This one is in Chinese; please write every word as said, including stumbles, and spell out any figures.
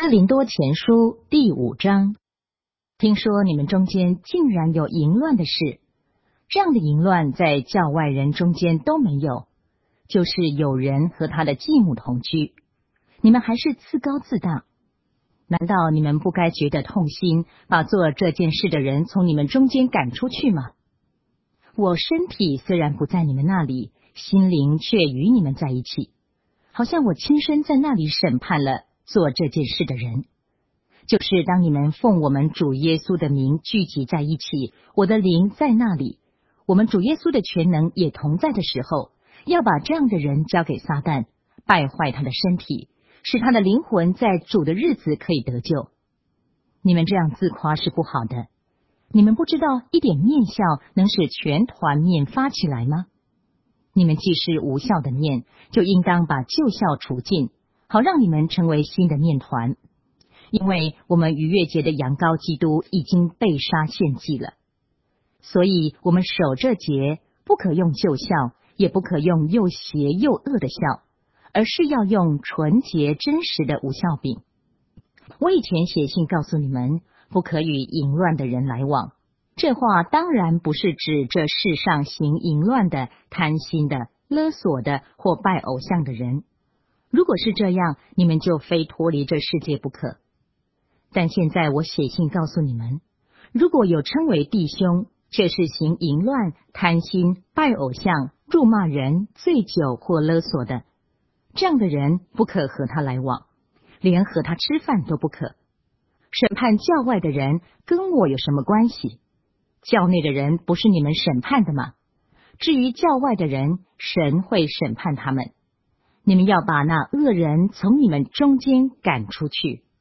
哥林多前书第五章，听说你们中间竟然有淫乱的事，这样的淫乱在教外人中间都没有，就是有人和他的继母同居，你们还是自高自大。难道你们不该觉得痛心，把做这件事的人从你们中间赶出去吗？我身体虽然不在你们那里，心灵却与你们在一起，好像我亲身在那里审判了做这件事的人。就是当你们奉我们主耶稣的名聚集在一起，我的灵在那里，我们主耶稣的全能也同在的时候，要把这样的人交给撒旦，败坏他的身体，使他的灵魂在主的日子可以得救。你们这样自夸是不好的。你们不知道一点面笑能使全团面发起来吗？你们既是无效的面，就应当把旧效除尽，好让你们成为新的面团。因为我们逾越节的羊羔基督已经被杀献祭了，所以我们守这节，不可用旧效，也不可用又邪又恶的效，而是要用纯洁真实的无效饼。我以前写信告诉你们，不可与淫乱的人来往。这话当然不是指这世上行淫乱的、贪心的、勒索的或拜偶像的人。如果是这样，你们就非脱离这世界不可。但现在我写信告诉你们，如果有称为弟兄，却是行淫乱、贪心、拜偶像、辱骂人、醉酒或勒索的，这样的人不可和他来往，连和他吃饭都不可。审判教外的人跟我有什么关系？教内的人不是你们审判的吗？至于教外的人，神会审判他们。你们要把那恶人从你们中间赶出去。